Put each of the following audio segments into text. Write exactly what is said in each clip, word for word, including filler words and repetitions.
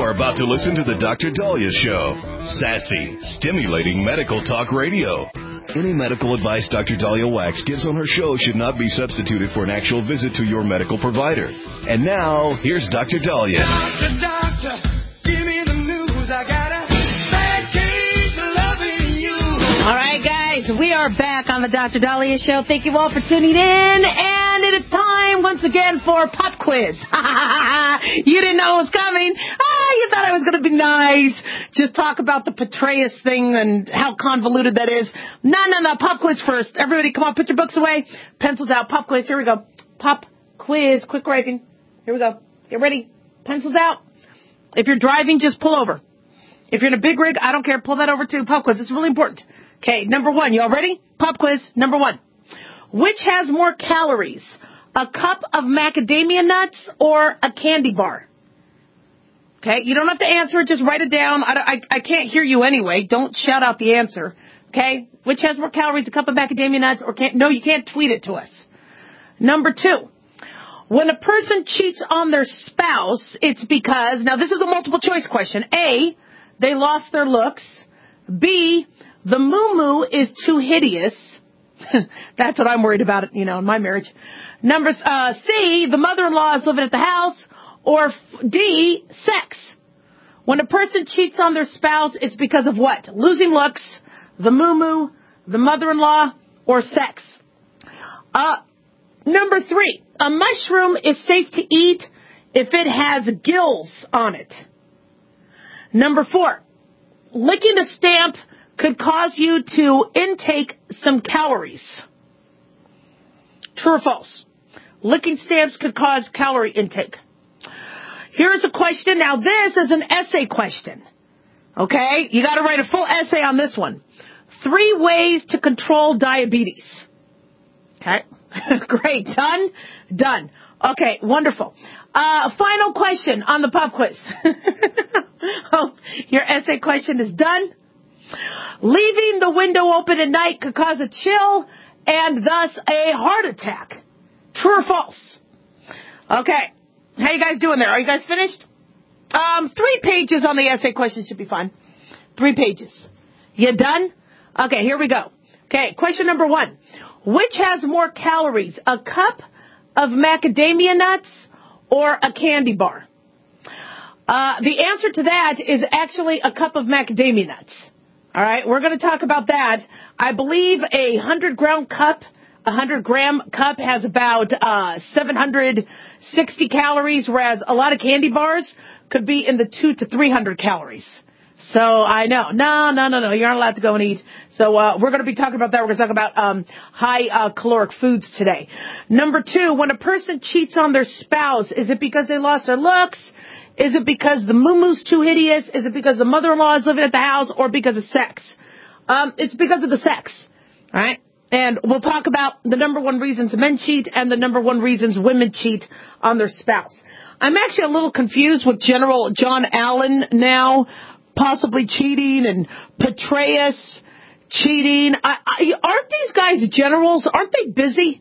You're about to listen to the Doctor Daliah Show. Sassy, stimulating medical talk radio. Any medical advice Doctor Daliah Wax gives on her show should not be substituted for an actual visit to your medical provider. And now, here's Doctor Daliah. Doctor, doctor, give me the news. I got a bad case of loving you. All right, guys, we are back on the Doctor Daliah Show. Thank you all for tuning in. And it is time once again for Pop Quiz. You didn't know it was coming. Ah, you thought I was going to be nice. Just talk about the Petraeus thing and how convoluted that is. No, no, no. Pop Quiz first. Everybody, come on, put your books away. Pencils out. Pop Quiz. Here we go. Pop Quiz. Quick writing. Here we go. Get ready. Pencils out. If you're driving, just pull over. If you're in a big rig, I don't care. Pull that over too. Pop Quiz. It's really important. Okay, number one. You all ready? Pop Quiz. Number one. Which has more calories? A cup of macadamia nuts or a candy bar? Okay, you don't have to answer it. Just write it down. I, I, I can't hear you anyway. Don't shout out the answer. Okay, which has more calories? A cup of macadamia nuts or can't? No, you can't tweet it to us. Number two. When a person cheats on their spouse, it's because, now this is a multiple choice question. A, they lost their looks. B, the moo-moo is too hideous. That's what I'm worried about, you know, in my marriage. Number uh, C, the mother-in-law is living at the house. Or D, sex. When a person cheats on their spouse, it's because of what? Losing looks, the moo-moo, the mother-in-law, or sex. Uh, number three, a mushroom is safe to eat if it has gills on it. Number four, licking a stamp could cause you to intake some calories. True or false? Licking stamps could cause calorie intake. Here's a question. Now, this is an essay question. Okay? You got to write a full essay on this one. Three ways to control diabetes. Okay? Great. Done? Done. Okay, wonderful. Uh, final question on the pop quiz. Oh, your essay question is done. Leaving the window open at night could cause a chill and thus a heart attack. True or false? Okay. How you guys doing there? Are you guys finished? Um, three pages on the essay question should be fine. Three pages. You done? Okay, here we go. Okay, question number one. Which has more calories, a cup of macadamia nuts or a candy bar? Uh, the answer to that is actually a cup of macadamia nuts. All right, we're going to talk about that. I believe a one hundred gram cup, a one hundred gram cup has about uh, seven hundred sixty calories, whereas a lot of candy bars could be in the two to three hundred calories. So I know. No, no, no, no. You aren't allowed to go and eat. So uh, we're going to be talking about that. We're going to talk about um, high uh, caloric foods today. Number two, when a person cheats on their spouse, is it because they lost their looks? Is it because the moo-moo's too hideous? Is it because the mother-in-law is living at the house? Or because of sex? Um, it's because of the sex. All right? And we'll talk about the number one reasons men cheat and the number one reasons women cheat on their spouse. I'm actually a little confused with General John Allen now possibly cheating and Petraeus cheating. I, I, aren't these guys generals? Aren't they busy?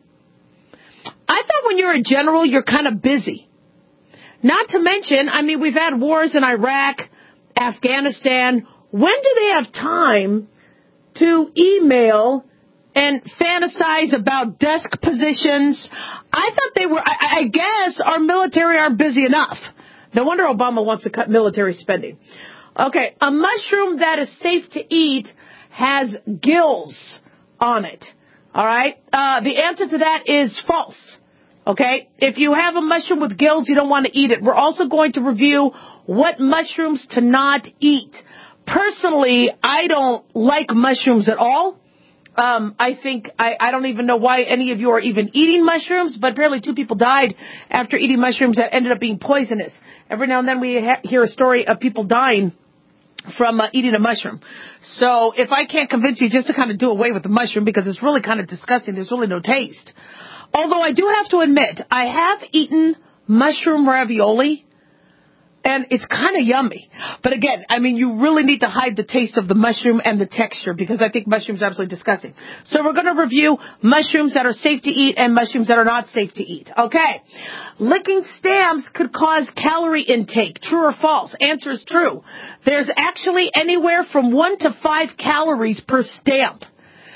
I thought when you're a general, you're kind of busy. Not to mention, I mean, we've had wars in Iraq, Afghanistan. When do they have time to email and fantasize about desk positions? I thought they were, I, I guess our military aren't busy enough. No wonder Obama wants to cut military spending. Okay, a mushroom that is safe to eat has gills on it. All right? Uh, the answer to that is false. Okay? If you have a mushroom with gills, you don't want to eat it. We're also going to review what mushrooms to not eat. Personally, I don't like mushrooms at all. Um, I think, I, I don't even know why any of you are even eating mushrooms, but apparently two people died after eating mushrooms that ended up being poisonous. Every now and then we ha- hear a story of people dying from uh, eating a mushroom. So if I can't convince you just to kind of do away with the mushroom because it's really kind of disgusting, there's really no taste. Although I do have to admit, I have eaten mushroom ravioli, and it's kind of yummy. But again, I mean, you really need to hide the taste of the mushroom and the texture because I think mushrooms are absolutely disgusting. So we're going to review mushrooms that are safe to eat and mushrooms that are not safe to eat. Okay. Licking stamps could cause calorie intake. True or false? Answer is true. There's actually anywhere from one to five calories per stamp.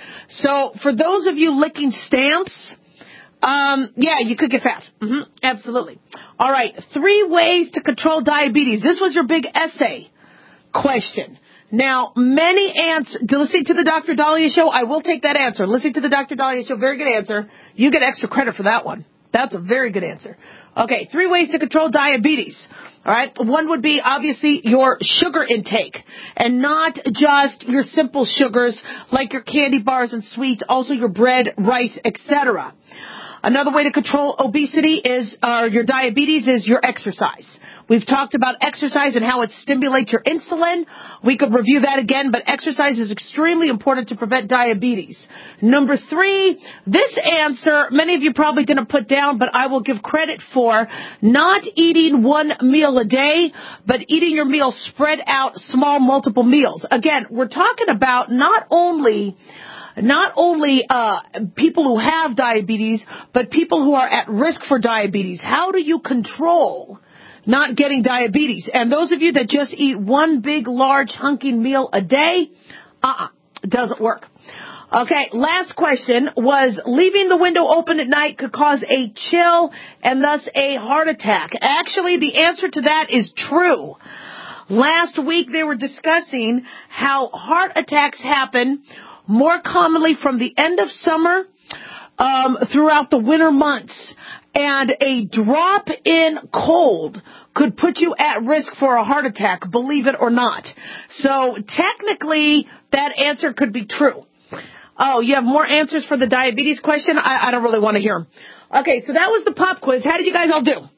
So for those of you licking stamps, um, yeah, you could get fat. Mm-hmm, absolutely. All right. Three ways to control diabetes. This was your big essay question. Now, many answers, listening to the Doctor Dahlia show, I will take that answer. Listening to the Doctor Dahlia show, very good answer. You get extra credit for that one. That's a very good answer. Okay, three ways to control diabetes. All right, one would be obviously your sugar intake, and not just your simple sugars like your candy bars and sweets, also your bread, rice, et cetera. Another way to control obesity is, uh, your diabetes is your exercise. We've talked about exercise and how it stimulates your insulin. We could review that again, but exercise is extremely important to prevent diabetes. Number three, this answer, many of you probably didn't put down, but I will give credit for not eating one meal a day, but eating your meal spread out, small, multiple meals. Again, we're talking about not only Not only uh people who have diabetes, but people who are at risk for diabetes. How do you control not getting diabetes? And those of you that just eat one big, large, hunking meal a day, uh-uh, it doesn't work. Okay, last question was leaving the window open at night could cause a chill and thus a heart attack. Actually, the answer to that is true. Last week they were discussing how heart attacks happen more commonly from the end of summer um, throughout the winter months. And a drop in cold could put you at risk for a heart attack, believe it or not. So technically, that answer could be true. Oh, you have more answers for the diabetes question? I, I don't really want to hear them. Okay, so that was the pop quiz. How did you guys all do?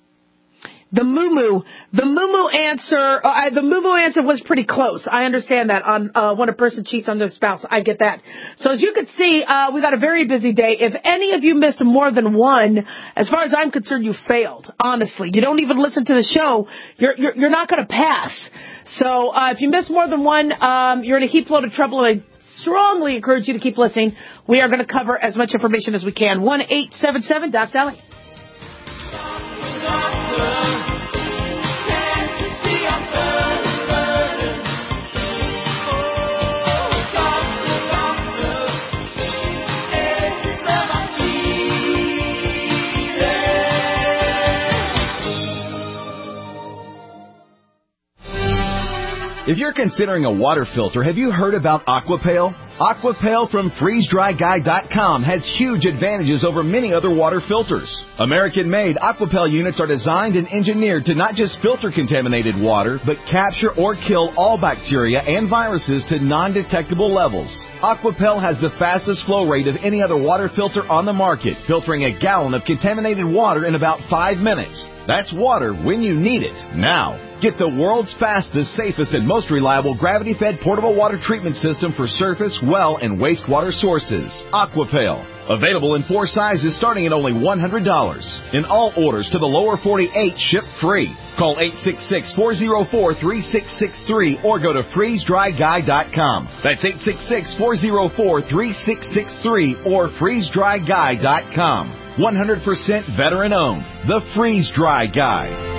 The moo-moo, the moo-moo answer, uh, the moo-moo answer was pretty close. I understand that on uh, when a person cheats on their spouse. I get that. So as you can see, uh, we got a very busy day. If any of you missed more than one, as far as I'm concerned, you failed. Honestly, you don't even listen to the show. You're you're, you're not going to pass. So uh, if you miss more than one, um, you're in a heap load of trouble. And I strongly encourage you to keep listening. We are going to cover as much information as we can. one eight seven seven Doc Dahlia. If you're considering a water filter, have you heard about Aquapale? Aquapale from freeze dry guy dot com has huge advantages over many other water filters. American-made Aquapale units are designed and engineered to not just filter contaminated water, but capture or kill all bacteria and viruses to non-detectable levels. Aquapale has the fastest flow rate of any other water filter on the market, filtering a gallon of contaminated water in about five minutes. That's water when you need it, now. Get the world's fastest, safest, and most reliable gravity-fed portable water treatment system for surface, well, and wastewater sources. Aquapale. Available in four sizes starting at only one hundred dollars. In all orders to the lower forty-eight, ship free. Call eight six six, four zero four, three six six three or go to freeze dry guy dot com. That's eight six six, four zero four, three six six three or freeze dry guy dot com. one hundred percent veteran-owned. The Freeze Dry Guy.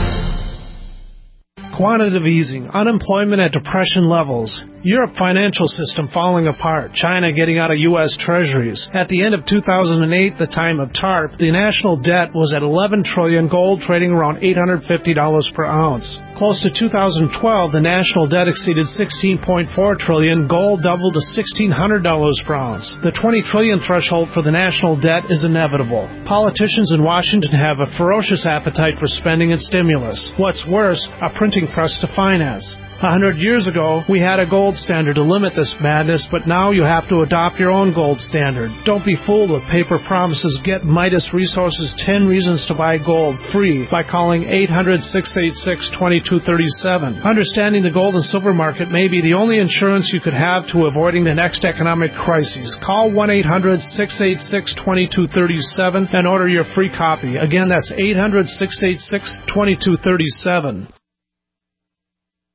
Quantitative easing, unemployment at depression levels, Europe financial system falling apart, China getting out of U S treasuries. At the end of two thousand eight, the time of TARP, the national debt was at eleven trillion dollars, gold trading around eight hundred fifty dollars per ounce. Close to two thousand twelve, the national debt exceeded sixteen point four trillion dollars, gold doubled to sixteen hundred dollars per ounce. The twenty trillion dollars threshold for the national debt is inevitable. Politicians in Washington have a ferocious appetite for spending and stimulus. What's worse, a printing press to finance. A hundred years ago, we had a gold standard to limit this madness, but now you have to adopt your own gold standard. Don't be fooled with paper promises. Get Midas Resources ten Reasons to Buy Gold free by calling eight hundred, six eight six, two two three seven. Understanding the gold and silver market may be the only insurance you could have to avoiding the next economic crisis. Call one eight hundred, six eight six, two two three seven and order your free copy. Again, that's eight hundred, six eight six, two two three seven.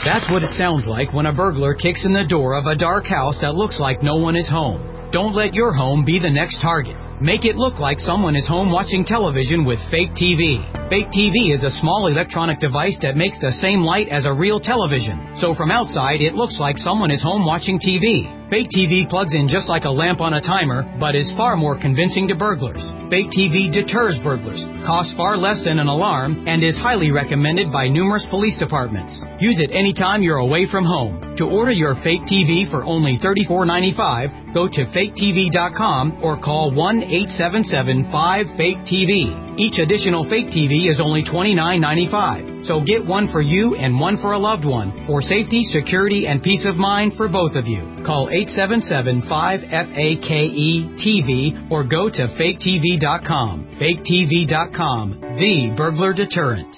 That's what it sounds like when a burglar kicks in the door of a dark house that looks like no one is home. Don't let your home be the next target. Make it look like someone is home watching television with Fake T V. Fake T V is a small electronic device that makes the same light as a real television. So from outside, it looks like someone is home watching T V. Fake T V plugs in just like a lamp on a timer, but is far more convincing to burglars. Fake T V deters burglars, costs far less than an alarm, and is highly recommended by numerous police departments. Use it anytime you're away from home. To order your Fake T V for only thirty-four ninety-five, go to fake T V dot com or call one eight seven seven five fake T V. Each additional Fake T V is only twenty-nine ninety-five. So get one for you and one for a loved one, for safety, security, and peace of mind for both of you. Call eight seven seven five F A K E T V or go to fake T V dot com. fake T V dot com, the burglar deterrent.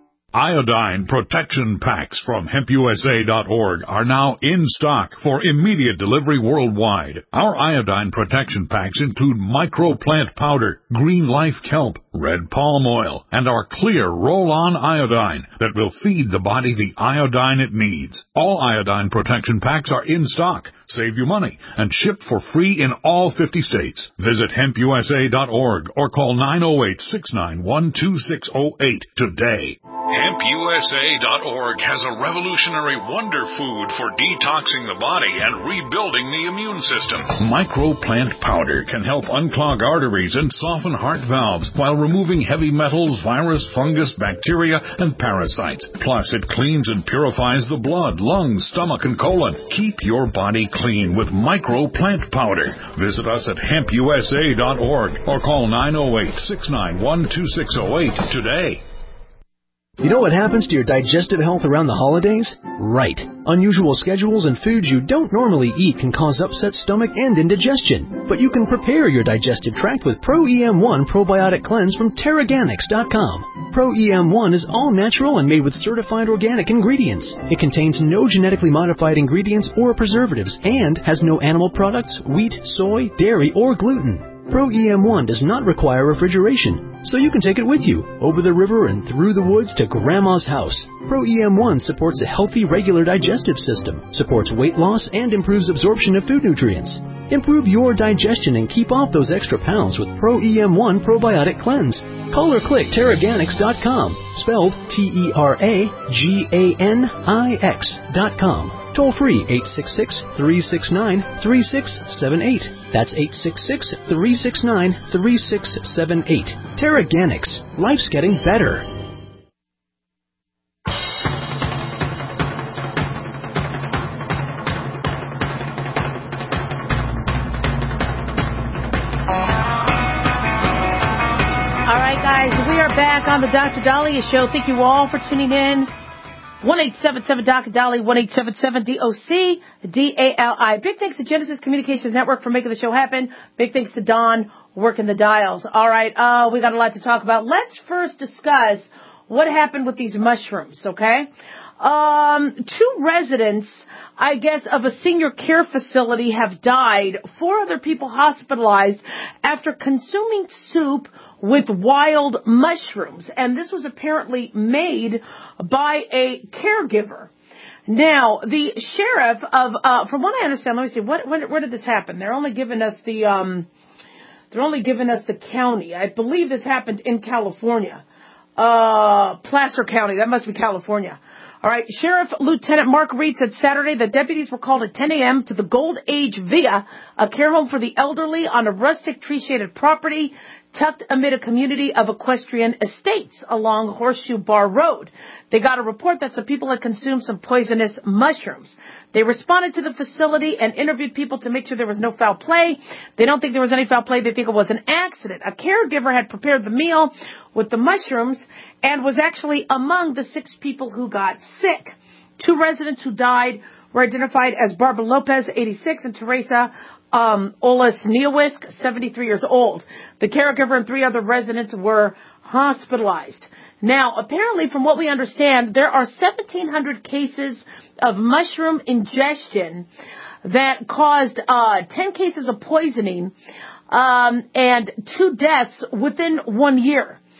Iodine protection packs from hemp U S A dot org are now in stock for immediate delivery worldwide. Our iodine protection packs include microplant powder, green life kelp, red palm oil, and our clear roll-on iodine that will feed the body the iodine it needs. All iodine protection packs are in stock, save you money, and ship for free in all fifty states. Visit hemp U S A dot org or call nine oh eight, six nine one, two six oh eight today. hemp U S A dot org has a revolutionary wonder food for detoxing the body and rebuilding the immune system. Microplant powder can help unclog arteries and soften heart valves while removing heavy metals, virus, fungus, bacteria, and parasites. Plus, it cleans and purifies the blood, lungs, stomach, and colon. Keep your body clean with Microplant powder. Visit us at hemp U S A dot org or call nine oh eight, six nine one, two six oh eight today. You know what happens to your digestive health around the holidays? Right. Unusual schedules and foods you don't normally eat can cause upset stomach and indigestion. But you can prepare your digestive tract with Pro E M one Probiotic Cleanse from Teraganix dot com. Pro E M one is all natural and made with certified organic ingredients. It contains no genetically modified ingredients or preservatives and has no animal products, wheat, soy, dairy, or gluten. Pro E M one does not require refrigeration, so you can take it with you, over the river and through the woods to Grandma's house. Pro E M one supports a healthy, regular digestive system, supports weight loss, and improves absorption of food nutrients. Improve your digestion and keep off those extra pounds with Pro E M one Probiotic Cleanse. Call or click Teraganix dot com, spelled T E R A G A N I X dot com. Toll free eight six six, three six nine, three six seven eight. That's eight six six, three six nine, three six seven eight. Teraganix. Life's getting better. All right, guys, we are back on the Doctor Dahlia Show. Thank you all for tuning in. one eight seven seven D O C Dali, one eight seven seven D O C D A L I. Big thanks to Genesis Communications Network for making the show happen. Big thanks to Don working the dials. All right, uh, we got a lot to talk about. Let's first discuss what happened with these mushrooms, okay? Um, two residents, I guess, of a senior care facility have died. Four other people hospitalized after consuming soup with wild mushrooms. And this was apparently made by a caregiver. Now, the sheriff of, uh, from what I understand, let me see, what, when, where did this happen? They're only giving us the, um, they're only giving us the county. I believe this happened in California. Uh, Placer County. That must be California. All right. Sheriff Lieutenant Mark Reed said Saturday that deputies were called at ten a.m. to the Gold Age Villa, a care home for the elderly on a rustic tree-shaded property tucked amid a community of equestrian estates along Horseshoe Bar Road. They got a report that some people had consumed some poisonous mushrooms. They responded to the facility and interviewed people to make sure there was no foul play. They don't think there was any foul play. They think it was an accident. A caregiver had prepared the meal with the mushrooms and was actually among the six people who got sick. Two residents who died were identified as Barbara Lopez, eighty-six, and Teresa um, Olas Neowisk, seventy-three years old. The caregiver and three other residents were hospitalized. Now, apparently, from what we understand, there are seventeen hundred cases of mushroom ingestion that caused uh, ten cases of poisoning um, and two deaths within one year.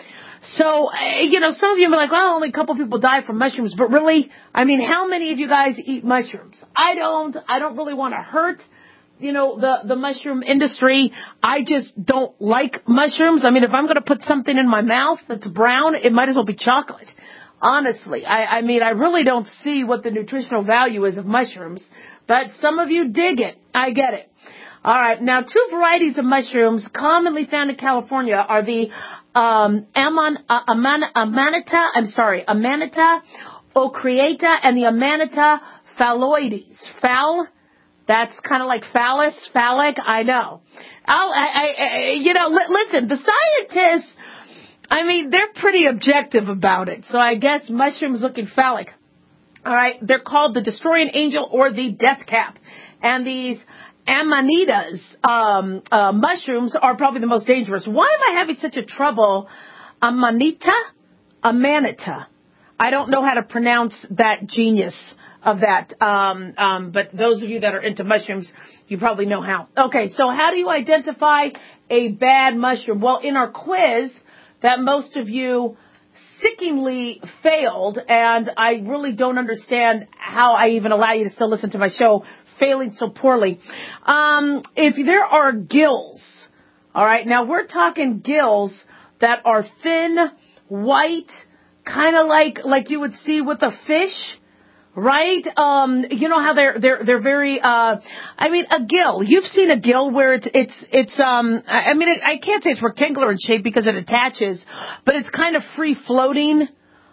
So, uh, you know, some of you are like, well, only a couple people die from mushrooms. But really, I mean, how many of you guys eat mushrooms? I don't. I don't really want to hurt, you know, the, the mushroom industry. I just don't like mushrooms. I mean, if I'm going to put something in my mouth that's brown, it might as well be chocolate. Honestly, I, I mean, I really don't see what the nutritional value is of mushrooms. But some of you dig it. I get it. All right. Now, two varieties of mushrooms commonly found in California are the um, Amon, uh, Aman, Amanita, I'm sorry, Amanita ocreata and the Amanita phalloides. Phal, that's kind of like phallus, phallic, I know. I'll, I, I, you know, li- listen, the scientists, I mean, they're pretty objective about it. So I guess mushrooms looking phallic. All right. They're called the destroying angel or the death cap. And these Amanitas, um, uh, mushrooms are probably the most dangerous. Why am I having such a trouble? Amanita? Amanita. I don't know how to pronounce that genius of that. Um, um, but those of you that are into mushrooms, you probably know how. Okay. So how do you identify a bad mushroom? Well, in our quiz that most of you sickeningly failed, and I really don't understand how I even allow you to still listen to my show, failing so poorly. Um, if there are gills, all right, now we're talking gills that are thin, white, kind of like like you would see with a fish, right? Um, you know how they're they're they're very. Uh, I mean, a gill. You've seen a gill where it's it's it's. Um, I mean, it, I can't say it's rectangular in shape because it attaches, but it's kind of free floating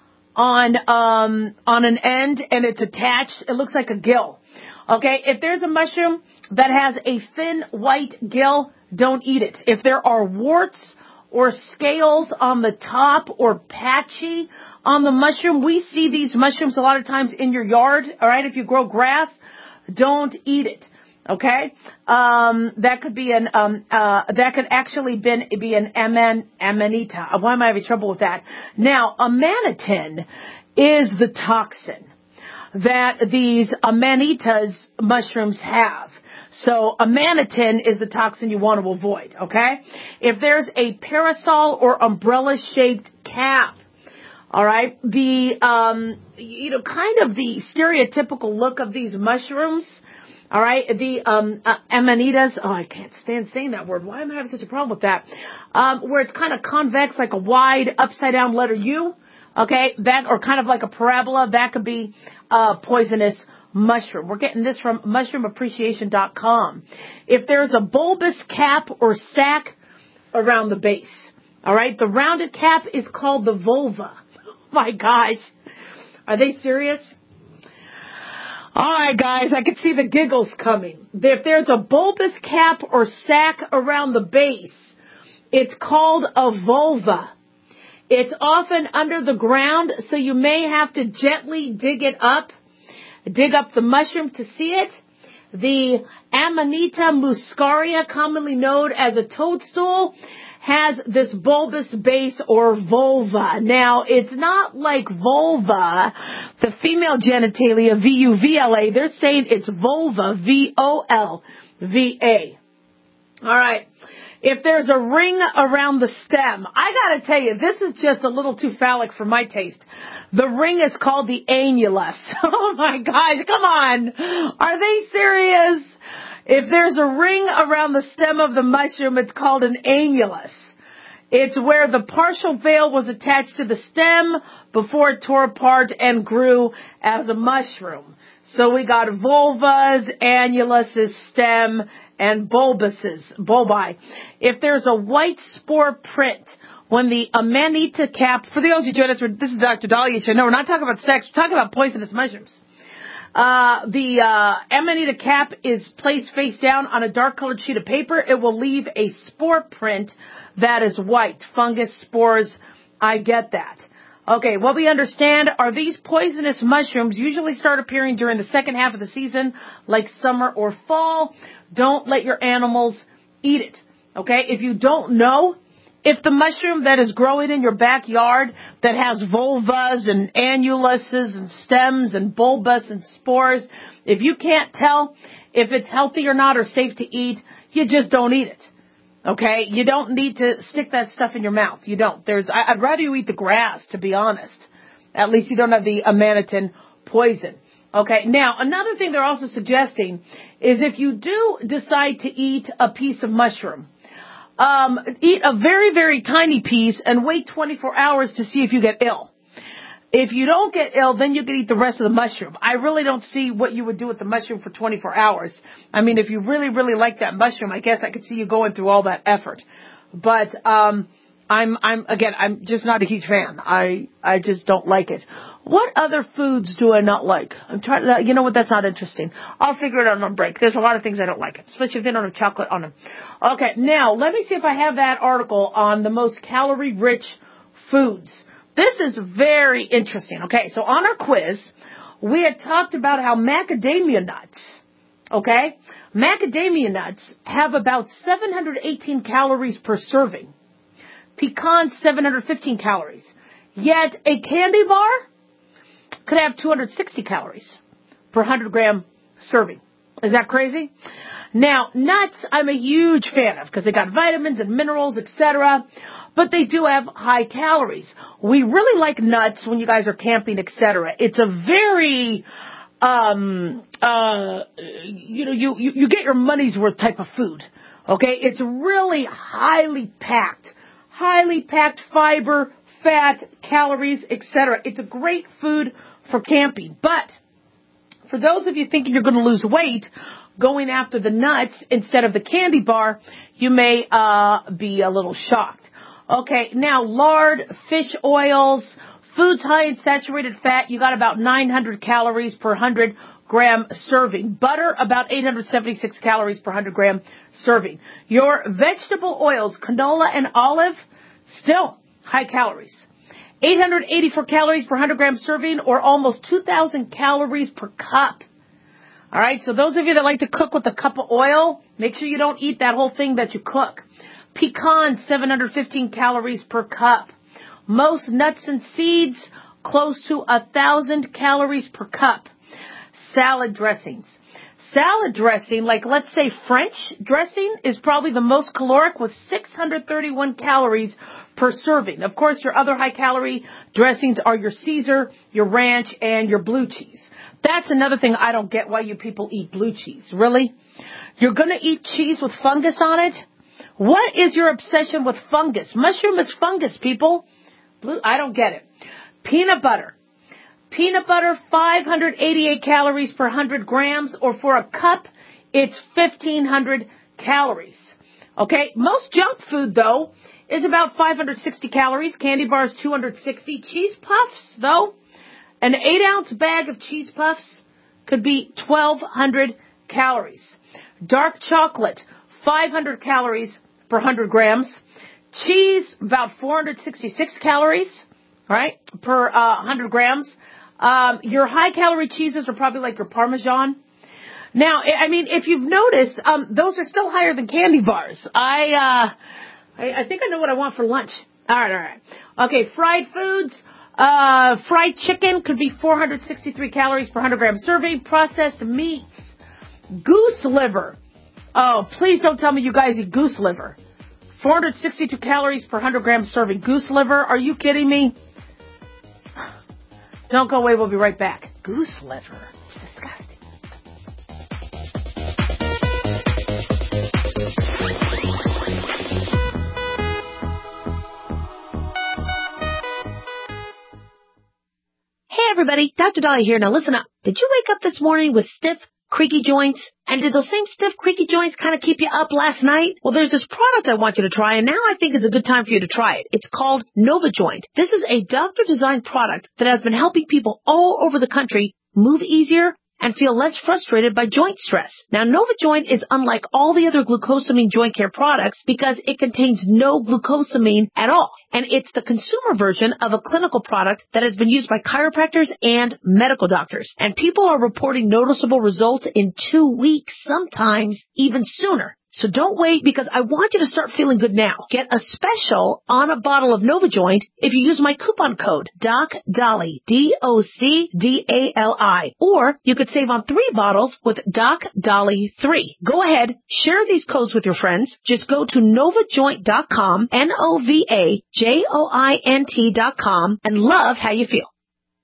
on um on an end, and it's attached. It looks like a gill. Okay, if there's a mushroom that has a thin white gill, don't eat it. If there are warts or scales on the top or patchy on the mushroom, we see these mushrooms a lot of times in your yard. All right, if you grow grass, don't eat it. Okay, um, that could be an um, uh, that could actually been, be an aman, amanita. Why am I having trouble with that? Now, amanitin is the toxin that these amanitas mushrooms have. So amanitin is the toxin you want to avoid, okay? If there's a parasol or umbrella-shaped cap, all right, the, um, you know, kind of the stereotypical look of these mushrooms, all right, the um, uh, amanitas, oh, I can't stand saying that word. Why am I having such a problem with that? Um, where it's kind of convex, like a wide upside-down letter U. Okay, that, or kind of like a parabola, that could be uh poisonous mushroom. We're getting this from mushroom appreciation dot com. If there's a bulbous cap or sac around the base, all right, the rounded cap is called the vulva. Oh my gosh. Are they serious? All right, guys, I can see the giggles coming. If there's a bulbous cap or sac around the base, it's called a vulva. It's often under the ground, so you may have to gently dig it up, dig up the mushroom to see it. The Amanita muscaria, commonly known as a toadstool, has this bulbous base or vulva. Now, it's not like vulva, the female genitalia, V U V L A. They're saying it's vulva, V O L V A. All right. If there's a ring around the stem, I gotta tell you, this is just a little too phallic for my taste. The ring is called the annulus. Oh my gosh, come on. Are they serious? If there's a ring around the stem of the mushroom, it's called an annulus. It's where the partial veil was attached to the stem before it tore apart and grew as a mushroom. So we got vulvas, annuluses, stem, and bulbuses, bulbi. If there's a white spore print, when the Amanita cap, for those who join us, this is Doctor Dahlia show. No, we're not talking about sex. We're talking about poisonous mushrooms. Uh, the uh, Amanita cap is placed face down on a dark colored sheet of paper. It will leave a spore print that is white. Fungus, spores, I get that. Okay, what we understand are these poisonous mushrooms usually start appearing during the second half of the season, like summer or fall. Don't let your animals eat it. Okay, if you don't know if the mushroom that is growing in your backyard that has vulvas and annuluses and stems and bulbus and spores, if you can't tell if it's healthy or not or safe to eat, you just don't eat it. Okay? You don't need to stick that stuff in your mouth. You don't. There's, I, I'd rather you eat the grass, to be honest. At least you don't have the amanitin poison. Okay? Now, another thing they're also suggesting is if you do decide to eat a piece of mushroom, um, eat a very, very tiny piece and wait twenty-four hours to see if you get ill. If you don't get ill, then you can eat the rest of the mushroom. I really don't see what you would do with the mushroom for twenty-four hours. I mean, if you really, really like that mushroom, I guess I could see you going through all that effort. But, um, I'm, I'm, again, I'm just not a huge fan. I, I just don't like it. What other foods do I not like? I'm trying to, you know what, that's not interesting. I'll figure it out on break. There's a lot of things I don't like, especially if they don't have chocolate on them. Okay, now, let me see if I have that article on the most calorie-rich foods. This is very interesting. Okay, so on our quiz, we had talked about how macadamia nuts, okay, macadamia nuts have about seven hundred eighteen calories per serving. Pecans, seven hundred fifteen calories. Yet a candy bar could have two hundred sixty calories per one hundred gram serving. Is that crazy? Now, nuts, I'm a huge fan of because they got vitamins and minerals, et cetera. But they do have high calories. We really like nuts when you guys are camping, et cetera. It's a very, um, uh, you know, you, you, you get your money's worth type of food. Okay? It's really highly packed. Highly packed fiber, fat, calories, et cetera. It's a great food for camping. But for those of you thinking you're going to lose weight going after the nuts instead of the candy bar, you may uh be a little shocked. Okay, now lard, fish oils, foods high in saturated fat, you got about nine hundred calories per one hundred gram serving. Butter, about eight hundred seventy-six calories per one hundred gram serving. Your vegetable oils, canola and olive, still high calories. eight hundred eighty-four calories per one hundred gram serving, or almost two thousand calories per cup. All right, so those of you that like to cook with a cup of oil, make sure you don't eat that whole thing that you cook. Pecans, seven hundred fifteen calories per cup. Most nuts and seeds, close to one thousand calories per cup. Salad dressings. Salad dressing, like let's say French dressing, is probably the most caloric with six hundred thirty-one calories per serving. Of course, your other high-calorie dressings are your Caesar, your ranch, and your blue cheese. That's another thing I don't get why you people eat blue cheese. Really? You're going to eat cheese with fungus on it? What is your obsession with fungus? Mushroom is fungus, people. Blue, I don't get it. Peanut butter. Peanut butter, five hundred eighty-eight calories per one hundred grams, or for a cup, it's fifteen hundred calories. Okay? Most junk food, though, is about five hundred sixty calories. Candy bars, two hundred sixty. Cheese puffs, though, an eight ounce bag of cheese puffs could be twelve hundred calories. Dark chocolate, five hundred calories per one hundred grams. Cheese, about four hundred sixty-six calories, right, per uh, one hundred grams. Um, your high-calorie cheeses are probably like your Parmesan. Now, I mean, if you've noticed, um, those are still higher than candy bars. I, uh, I, I think I know what I want for lunch. All right, all right. Okay, fried foods. Uh, fried chicken could be four hundred sixty-three calories per one hundred gram serving. Processed meats. Goose liver. Oh, please don't tell me you guys eat goose liver. four hundred sixty-two calories per one hundred gram serving. Goose liver? Are you kidding me? Don't go away. We'll be right back. Goose liver. It's disgusting. Hey everybody, Doctor Dahlia here. Now listen up. Did you wake up this morning with stiff, creaky joints? And did those same stiff, creaky joints kind of keep you up last night? Well, there's this product I want you to try, and now I think it's a good time for you to try it. It's called NovaJoint. This is a doctor-designed product that has been helping people all over the country move easier and feel less frustrated by joint stress. Now, NovaJoint is unlike all the other glucosamine joint care products because it contains no glucosamine at all. and it's the consumer version of a clinical product that has been used by chiropractors and medical doctors. And people are reporting noticeable results in two weeks, sometimes even sooner. So don't wait, because I want you to start feeling good now. Get a special on a bottle of NovaJoint if you use my coupon code DocDolly, D O C D A L I. Or you could save on three bottles with Doc Dolly three. Go ahead, share these codes with your friends. Just go to novajoint dot com, N O V A J O I N T dot com, and love how you feel.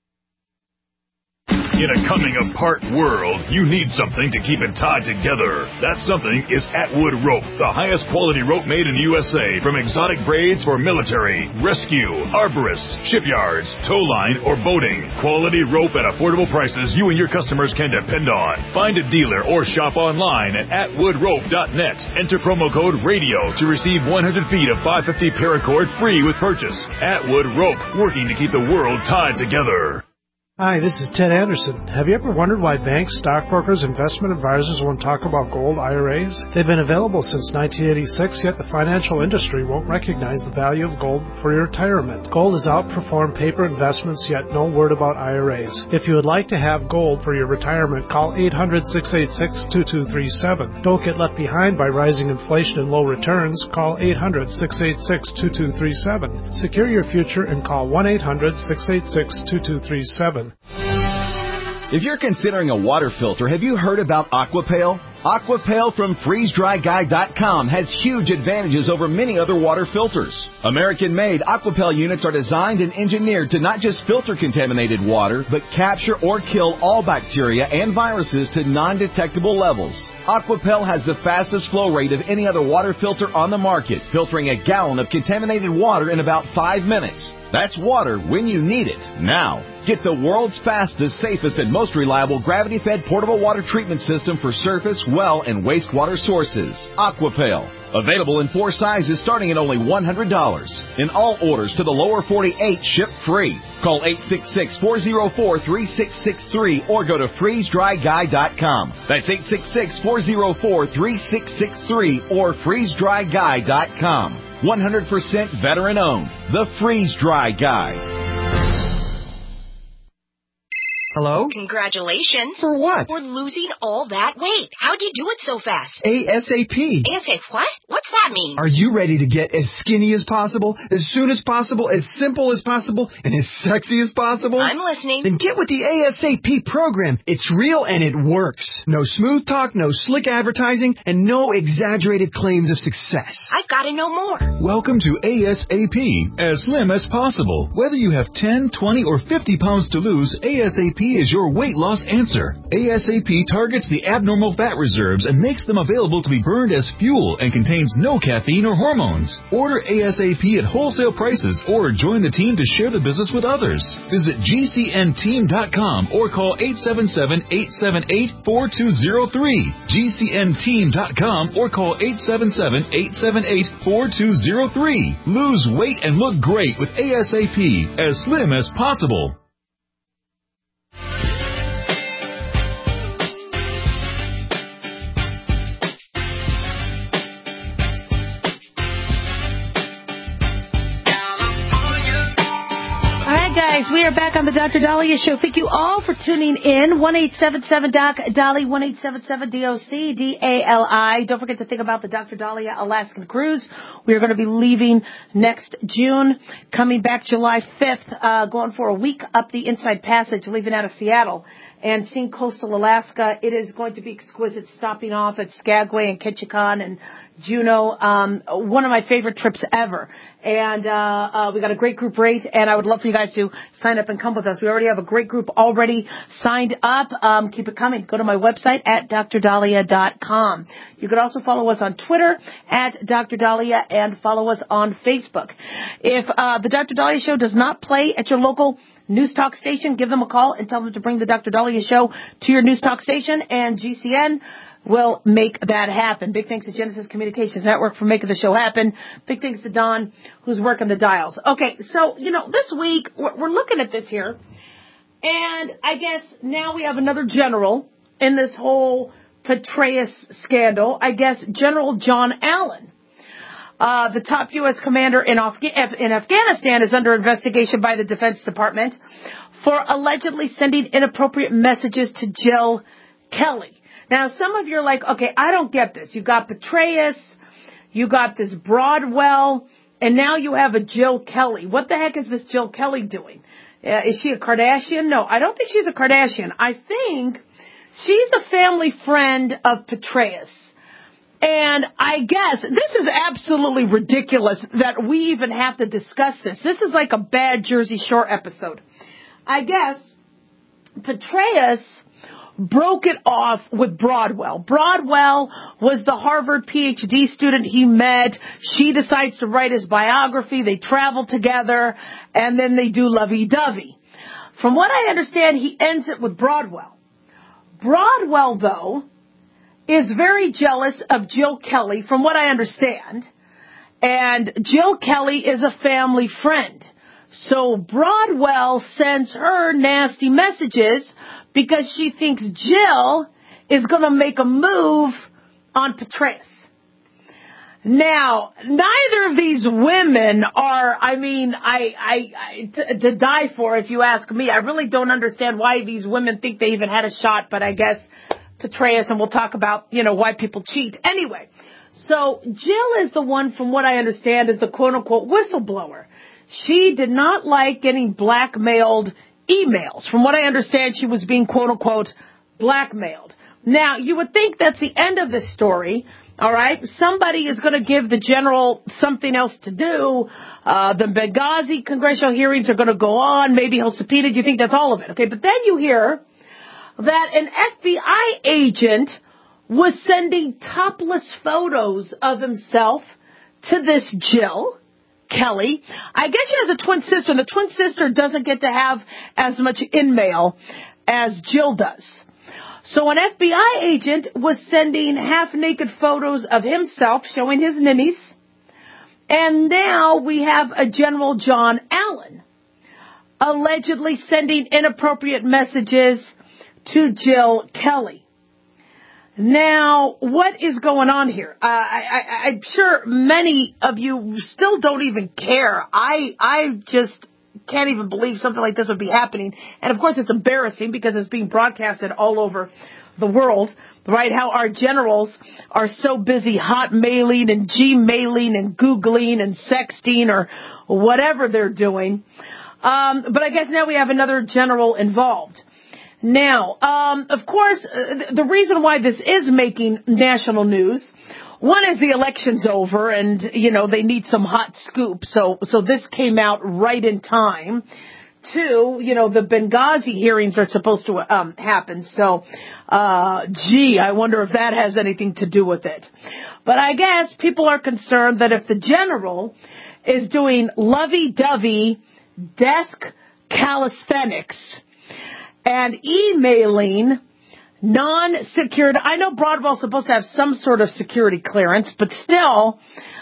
In a coming-apart world, you need something to keep it tied together. That something is Atwood Rope, the highest quality rope made in the U S A, from exotic braids for military, rescue, arborists, shipyards, tow line, or boating. Quality rope at affordable prices you and your customers can depend on. Find a dealer or shop online at atwood rope dot net. Enter promo code RADIO to receive one hundred feet of five fifty paracord free with purchase. Atwood Rope, working to keep the world tied together. Hi, this is Ted Anderson. Have you ever wondered why banks, stockbrokers, investment advisors won't talk about gold I R As? They've been available since nineteen eighty-six, yet the financial industry won't recognize the value of gold for your retirement. Gold has outperformed paper investments, yet no word about I R As. If you would like to have gold for your retirement, call eight hundred, six eight six, two two three seven. Don't get left behind by rising inflation and low returns. Call eight hundred, six eight six, two two three seven. Secure your future and call one eight hundred, six eight six, two two three seven. If you're considering a water filter, have you heard about Aquapale? Aquapale from freeze dry guy dot com has huge advantages over many other water filters. American-made Aquapale units are designed and engineered to not just filter contaminated water, but capture or kill all bacteria and viruses to non-detectable levels. Aquapale has the fastest flow rate of any other water filter on the market, filtering a gallon of contaminated water in about five minutes. That's water when you need it, now. Get the world's fastest, safest, and most reliable gravity-fed portable water treatment system for surface, well, and wastewater sources. Aquapale. Available in four sizes starting at only one hundred dollars. In all orders to the lower forty-eight, ship free. Call eight six six, four oh four, three six six three or go to freeze dry guy dot com. That's eight six six, four oh four, three six six three or freeze dry guy dot com. one hundred percent veteran owned. The Freeze Dry Guy. Hello? Congratulations. For what? For losing all that weight. How'd you do it so fast? ASAP. ASAP what? What's that mean? Are you ready to get as skinny as possible, as soon as possible, as simple as possible, and as sexy as possible? I'm listening. Then get with the ASAP program. It's real and it works. No smooth talk, no slick advertising, and no exaggerated claims of success. I've got to know more. Welcome to ASAP, as slim as possible. Whether you have ten, twenty, or fifty pounds to lose, ASAP is your weight loss answer. ASAP targets the abnormal fat reserves and makes them available to be burned as fuel and contains no caffeine or hormones. Order ASAP at wholesale prices or join the team to share the business with others. Visit G C N team dot com or call eight seven seven, eight seven eight, four two zero three. G C N team dot com or call eight seven seven, eight seven eight, four two zero three. Lose weight and look great with ASAP, as slim as possible. We are back on the Doctor Dahlia Show. Thank you all for tuning in. one eight seven seven Doc Dolly, one eight seven seven D O C D A L I. Don't forget to think about the Doctor Dahlia Alaskan cruise. We are going to be leaving next June, coming back July fifth, uh, going for a week up the Inside Passage, leaving out of Seattle and seeing coastal Alaska. It is going to be exquisite, stopping off at Skagway and Ketchikan and Juneau. Um, one of my favorite trips ever. And uh, uh we got a great group rate, and I would love for you guys to sign up and come with us. We already have a great group already signed up. Um, keep it coming. Go to my website at D R Dahlia dot com. You could also follow us on Twitter at Doctor Dahlia and follow us on Facebook. If uh the Doctor Dahlia Show does not play at your local news talk station, give them a call and tell them to bring the Doctor Dahlia Show to your news talk station, and G C N will make that happen. Big thanks to Genesis Communications Network for making the show happen. Big thanks to Don, who's working the dials. Okay, so, you know, this week, we're, we're looking at this here, and I guess now we have another general in this whole Petraeus scandal. I guess General John Allen. Uh, the top U S commander in, Afga- in Afghanistan is under investigation by the Defense Department for allegedly sending inappropriate messages to Jill Kelly. Now, some of you are like, okay, I don't get this. You got Petraeus, you got this Broadwell, and now you have a Jill Kelly. What the heck is this Jill Kelly doing? Uh, is she a Kardashian? No, I don't think she's a Kardashian. I think she's a family friend of Petraeus. And I guess this is absolutely ridiculous that we even have to discuss this. This is like a bad Jersey Shore episode. I guess Petraeus broke it off with Broadwell. Broadwell was the Harvard P H D student he met. She decides to write his biography. They travel together, and then they do lovey-dovey. From what I understand, he ends it with Broadwell. Broadwell, though, is very jealous of Jill Kelly, from what I understand. And Jill Kelly is a family friend. So Broadwell sends her nasty messages because she thinks Jill is going to make a move on Petraeus. Now, neither of these women are, I mean, I, I, I t- to die for, if you ask me. I really don't understand why these women think they even had a shot, but I guess Petraeus, and we'll talk about, you know, why people cheat. Anyway, so Jill is the one, from what I understand, is the quote-unquote whistleblower. She did not like getting blackmailed emails. From what I understand, she was being quote-unquote blackmailed. Now, you would think that's the end of this story, all right? Somebody is going to give the general something else to do. Uh, the Benghazi congressional hearings are going to go on. Maybe he'll subpoena. You think that's all of it, okay? But then you hear that an F B I agent was sending topless photos of himself to this Jill Kelly. I guess she has a twin sister, and the twin sister doesn't get to have as much in-mail as Jill does. So an F B I agent was sending half-naked photos of himself showing his ninnies. And now we have a General John Allen allegedly sending inappropriate messages to Jill Kelly. Now, what is going on here? Uh, I, I, I'm sure many of you still don't even care. I, I just can't even believe something like this would be happening. And of course, it's embarrassing because it's being broadcasted all over the world, right? How our generals are so busy hot-mailing and G-mailing and Googling and sexting or whatever they're doing. Um, but I guess now we have another general involved. Now, um, of course, uh, the reason why this is making national news, one is the election's over and, you know, they need some hot scoop. So, so this came out right in time. Two, you know, the Benghazi hearings are supposed to um, happen. So, uh, gee, I wonder if that has anything to do with it. But I guess people are concerned that if the general is doing lovey-dovey desk calisthenics and emailing non-secured, I know Broadwell's supposed to have some sort of security clearance, but still,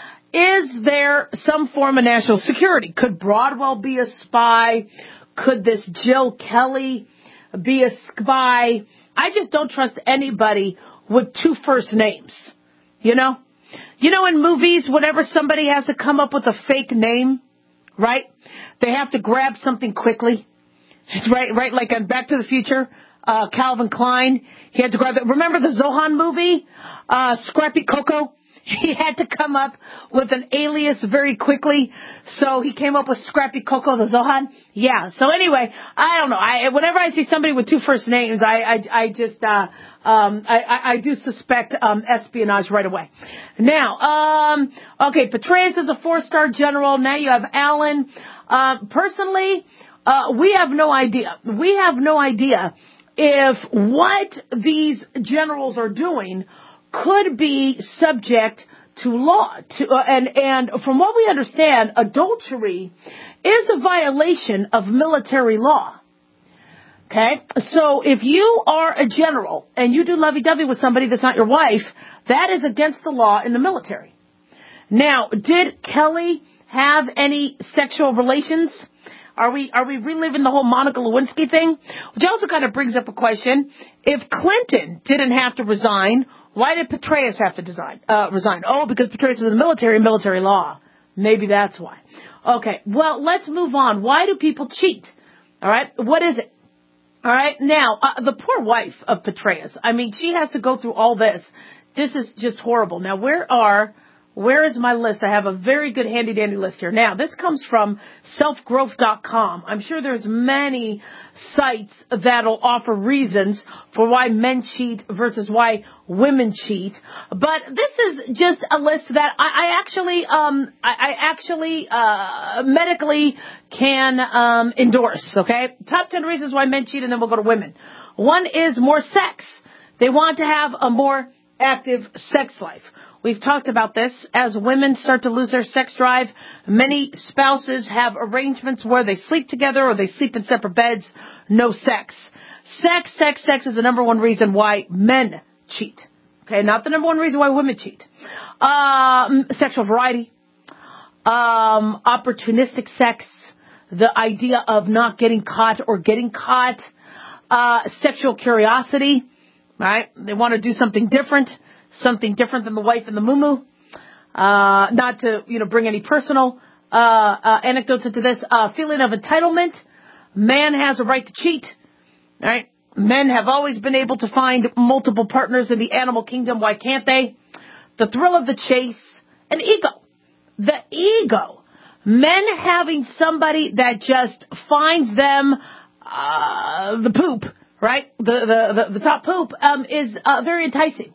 is there some form of national security? Could Broadwell be a spy? Could this Jill Kelly be a spy? I just don't trust anybody with two first names, you know? You know, in movies, whenever somebody has to come up with a fake name, right, they have to grab something quickly. Right, right, like on Back to the Future, uh, Calvin Klein, he had to grab it. Remember the Zohan movie, uh, Scrappy Coco? He had to come up with an alias very quickly, so he came up with Scrappy Coco the Zohan. Yeah, so anyway, I don't know. I, whenever I see somebody with two first names, I, I, I just, uh, um, I, I, I do suspect, um, espionage right away. Now, um, okay, Petraeus is a four-star general. Now you have Allen. Uh, personally, Uh, we have no idea. We have no idea if what these generals are doing could be subject to law. To, uh, and, and from what we understand, adultery is a violation of military law. Okay? So if you are a general and you do lovey-dovey with somebody that's not your wife, that is against the law in the military. Now, did Kelly have any sexual relations? Are we are we reliving the whole Monica Lewinsky thing? Which also kind of brings up a question. If Clinton didn't have to resign, why did Petraeus have to design, uh, resign? Oh, because Petraeus was in the military, military law. Maybe that's why. Okay, well, let's move on. Why do people cheat? All right, what is it? All right, now, uh, the poor wife of Petraeus. I mean, she has to go through all this. This is just horrible. Now, where are... Where is my list? I have a very good handy-dandy list here. Now, this comes from self growth dot com. I'm sure there's many sites that'll offer reasons for why men cheat versus why women cheat. But this is just a list that I, I actually, um, I, I actually, uh, medically can, um, endorse, okay? Top ten reasons why men cheat, and then we'll go to women. One is more sex. They want to have a more active sex life. We've talked about this. As women start to lose their sex drive, many spouses have arrangements where they sleep together or they sleep in separate beds. No sex. Sex, sex, sex is the number one reason why men cheat. Okay, not the number one reason why women cheat. Um, sexual variety, um, opportunistic sex, the idea of not getting caught or getting caught, uh, sexual curiosity, right? They want to do something different. Something different than the wife and the moo-moo. Uh, not to, you know, bring any personal, uh, uh, anecdotes into this. Uh, feeling of entitlement. Man has a right to cheat. Right? Men have always been able to find multiple partners in the animal kingdom. Why can't they? The thrill of the chase. And ego. The ego. Men having somebody that just finds them, uh, the poop. Right? The, the, the, the top poop, um, is, uh, very enticing.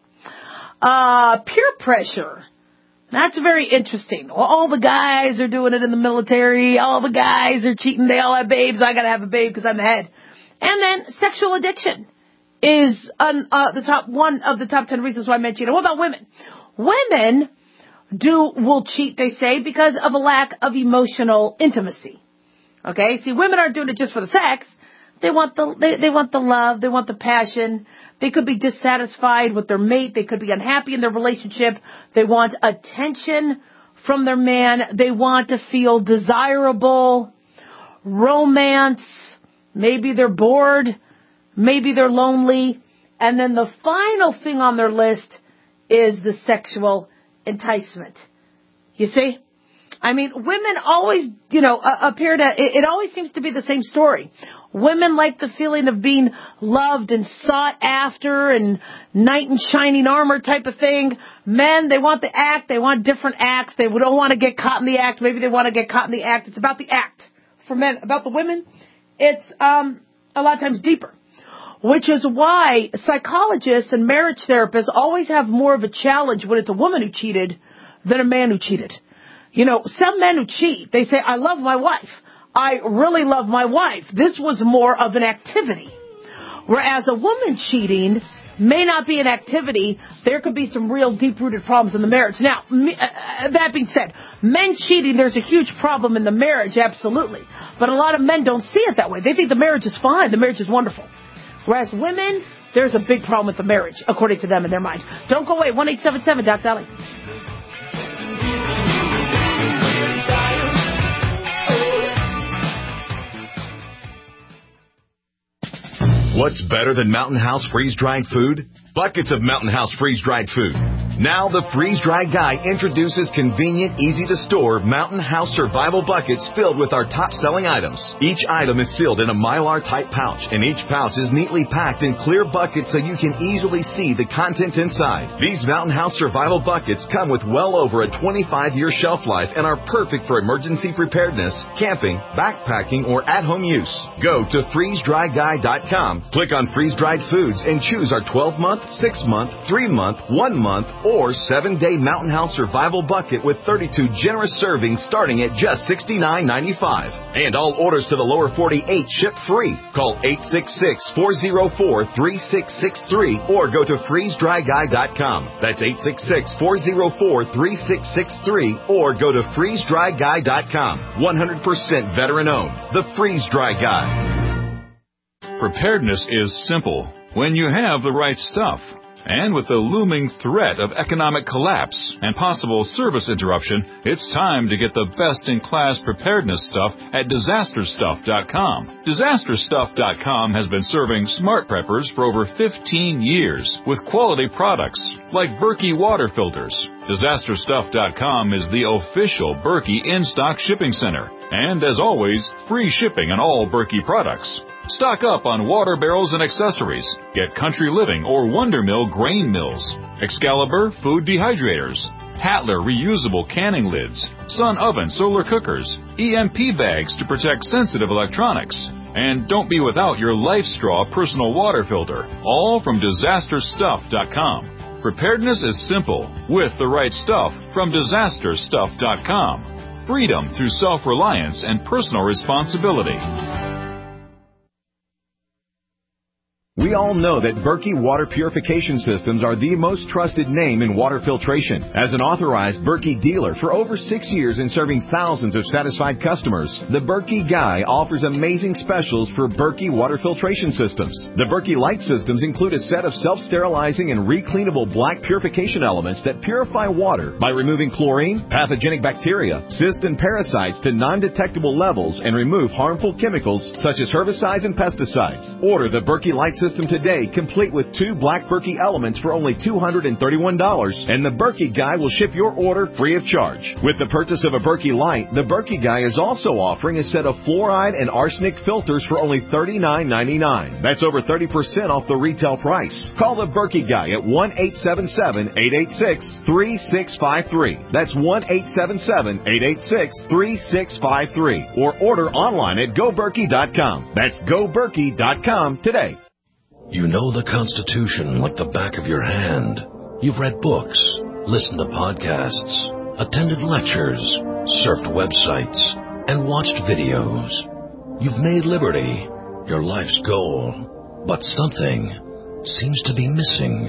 Uh, peer pressure. That's very interesting. All the guys are doing it in the military. All the guys are cheating. They all have babes. I gotta have a babe because I'm the head. And then sexual addiction is un, uh, the top one of the top ten reasons why men cheat. And what about women? Women do will cheat, they say, because of a lack of emotional intimacy. Okay? See, women aren't doing it just for the sex. They want the they, they want the love. They want the passion. They could be dissatisfied with their mate. They could be unhappy in their relationship. They want attention from their man. They want to feel desirable, romance. Maybe they're bored. Maybe they're lonely. And then the final thing on their list is the sexual enticement. You see? I mean, women always, you know, uh, appear to, it, it always seems to be the same story. Women like the feeling of being loved and sought after and knight in shining armor type of thing. Men, they want the act. They want different acts. They don't want to get caught in the act. Maybe they want to get caught in the act. It's about the act. For men, about the women, it's um, a lot of times deeper. Which is why psychologists and marriage therapists always have more of a challenge when it's a woman who cheated than a man who cheated. You know, some men who cheat, they say, I love my wife. I really love my wife. This was more of an activity. Whereas a woman cheating may not be an activity. There could be some real deep-rooted problems in the marriage. Now, me, uh, that being said, men cheating, there's a huge problem in the marriage, absolutely. But a lot of men don't see it that way. They think the marriage is fine. The marriage is wonderful. Whereas women, there's a big problem with the marriage, according to them in their mind. Don't go away. one eight seven seven, Doc Dolly. What's better than Mountain House freeze-dried food? Buckets of Mountain House freeze-dried food. Now the freeze-dried guy introduces convenient, easy-to-store Mountain House survival buckets filled with our top-selling items. Each item is sealed in a Mylar-type pouch, and each pouch is neatly packed in clear buckets so you can easily see the content inside. These Mountain House survival buckets come with well over a twenty-five year shelf life and are perfect for emergency preparedness, camping, backpacking, or at-home use. Go to freeze dry guy dot com, click on freeze-dried foods, and choose our twelve month, six month, three month, one month, or seven day Mountain House Survival Bucket with thirty-two generous servings starting at just sixty-nine ninety-five. And all orders to the lower forty-eight ship free. Call eight six six, four oh four, three six six three or go to freeze dry guy dot com. That's eight six six, four oh four, three six six three or go to freeze dry guy dot com. one hundred percent veteran owned. The Freeze Dry Guy. Preparedness is simple when you have the right stuff. And with the looming threat of economic collapse and possible service interruption, it's time to get the best-in-class preparedness stuff at disaster stuff dot com. disaster stuff dot com has been serving smart preppers for over fifteen years with quality products like Berkey water filters. disaster stuff dot com is the official Berkey in-stock shipping center. And as always, free shipping on all Berkey products. Stock up on water barrels and accessories. Get Country Living or Wonder Mill grain mills, Excalibur food dehydrators, Tatler reusable canning lids, Sun oven solar cookers, E M P bags to protect sensitive electronics. And don't be without your Life Straw personal water filter, all from disaster stuff dot com. Preparedness is simple with the right stuff from disaster stuff dot com. Freedom through self-reliance and personal responsibility. We all know that Berkey Water Purification Systems are the most trusted name in water filtration. As an authorized Berkey dealer for over six years and serving thousands of satisfied customers, the Berkey Guy offers amazing specials for Berkey Water Filtration Systems. The Berkey Light Systems include a set of self-sterilizing and recleanable black purification elements that purify water by removing chlorine, pathogenic bacteria, cysts and parasites to non-detectable levels and remove harmful chemicals such as herbicides and pesticides. Order the Berkey Light System today, complete with two black Berkey elements for only two hundred thirty-one dollars, and the Berkey Guy will ship your order free of charge. With the purchase of a Berkey Light, the Berkey Guy is also offering a set of fluoride and arsenic filters for only thirty-nine ninety-nine. That's over thirty percent off the retail price. Call the Berkey Guy at one eight seven seven, eight eight six, three six five three. That's one eight seven seven, eight eight six, three six five three. Or order online at go berkey dot com. That's go berkey dot com today. You know the Constitution like the back of your hand. You've read books, listened to podcasts, attended lectures, surfed websites, and watched videos. You've made liberty your life's goal, but something seems to be missing.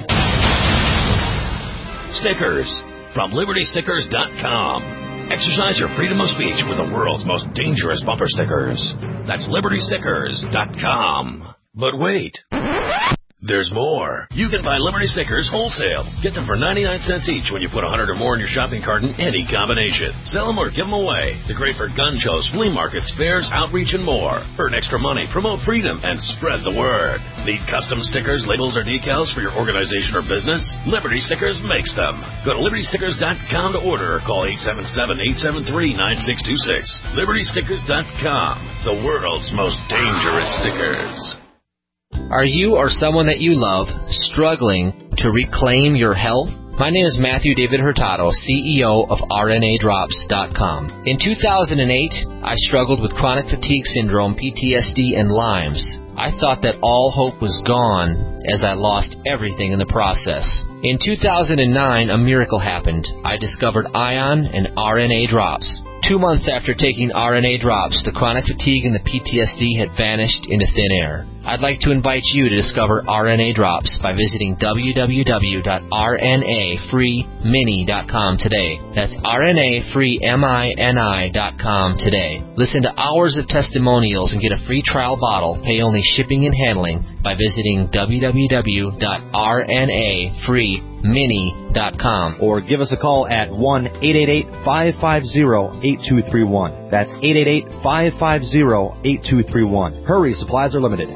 Stickers from liberty stickers dot com. Exercise your freedom of speech with the world's most dangerous bumper stickers. That's liberty stickers dot com. But wait, there's more. You can buy Liberty stickers wholesale. Get them for ninety-nine cents each when you put one hundred or more in your shopping cart in any combination. Sell them or give them away. They're great for gun shows, flea markets, fairs, outreach, and more. Earn extra money, promote freedom, and spread the word. Need custom stickers, labels, or decals for your organization or business? Liberty Stickers makes them. Go to liberty stickers dot com to order or call eight seven seven, eight seven three, nine six two six. liberty stickers dot com, the world's most dangerous stickers. Are you or someone that you love struggling to reclaim your health? My name is Matthew David Hurtado, C E O of R N A drops dot com. In two thousand eight, I struggled with chronic fatigue syndrome, P T S D, and Lyme's. I thought that all hope was gone as I lost everything in the process. In two thousand nine, a miracle happened. I discovered Ion and R N A drops. Two months after taking R N A drops, the chronic fatigue and the P T S D had vanished into thin air. I'd like to invite you to discover R N A drops by visiting w w w dot r n a free mini dot com today. That's r n a free mini dot com today. Listen to hours of testimonials and get a free trial bottle. Pay only shipping and handling by visiting w w w dot r n a free mini dot com. Or give us a call at one eight eight eight, five five zero, eight two three one. That's eight eight eight, five five zero, eight two three one. Hurry, supplies are limited.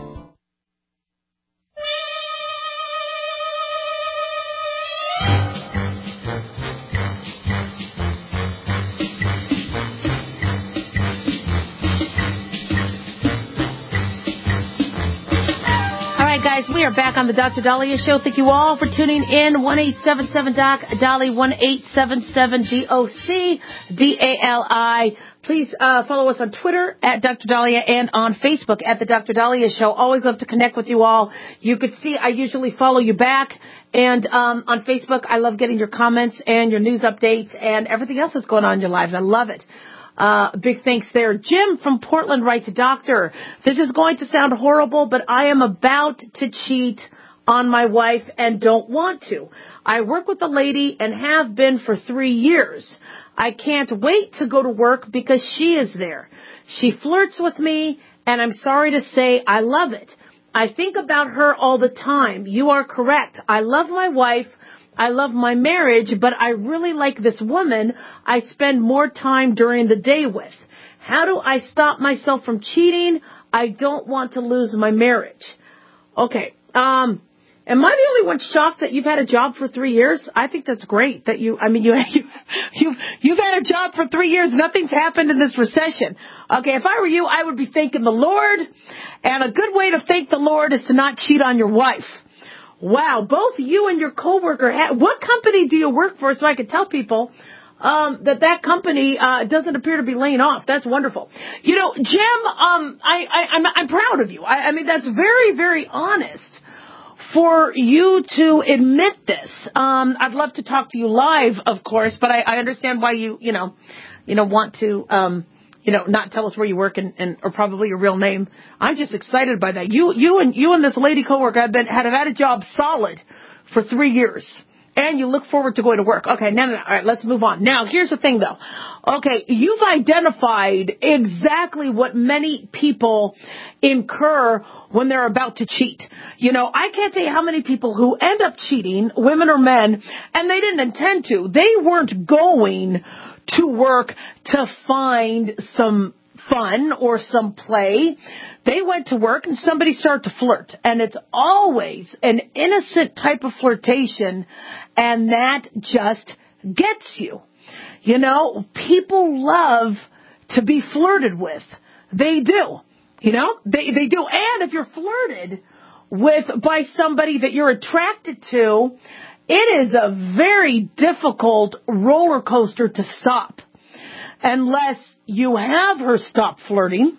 We are back on the Doctor Daliah Show. Thank you all for tuning in. one eight seven seven doc Dali, one eight seven seven D O C D A L I. Please uh, follow us on Twitter at Doctor Daliah and on Facebook at the Doctor Daliah Show. Always love to connect with you all. You could see I usually follow you back. And um, on Facebook, I love getting your comments and your news updates and everything else that's going on in your lives. I love it. Uh, big thanks there. Jim from Portland writes, Doctor, this is going to sound horrible, but I am about to cheat on my wife and don't want to. I work with a lady and have been for three years. I can't wait to go to work because she is there. She flirts with me, and I'm sorry to say I love it. I think about her all the time. You are correct. I love my wife. I love my marriage, but I really like this woman I spend more time during the day with. How do I stop myself from cheating? I don't want to lose my marriage. Okay. Um, am I the only one shocked that you've had a job for three years? I think that's great that you, I mean, you, you, you, you've had a job for three years. Nothing's happened in this recession. Okay. If I were you, I would be thanking the Lord. And a good way to thank the Lord is to not cheat on your wife. Wow. Both you and your coworker, ha- what company do you work for so I could tell people Um, that that company, uh, doesn't appear to be laying off. That's wonderful. You know, Jim, um, I, I, I'm, I'm proud of you. I, I mean, that's very, very honest for you to admit this. Um, I'd love to talk to you live, of course, but I, I understand why you, you know, you know, want to, um, you know, not tell us where you work and, and, or probably your real name. I'm just excited by that. You, you and, you and this lady coworker have been, had, have had a job solid for three years. And you look forward to going to work. Okay, no, no, no. All right, let's move on. Now, here's the thing, though. Okay, you've identified exactly what many people incur when they're about to cheat. You know, I can't tell you how many people who end up cheating, women or men, and they didn't intend to. They weren't going to work to find some fun or some play. They went to work and somebody started to flirt. And it's always an innocent type of flirtation, and that just gets you. You know, people love to be flirted with. They do. You know, they, they do. And if you're flirted with by somebody that you're attracted to, it is a very difficult roller coaster to stop. Unless you have her stop flirting,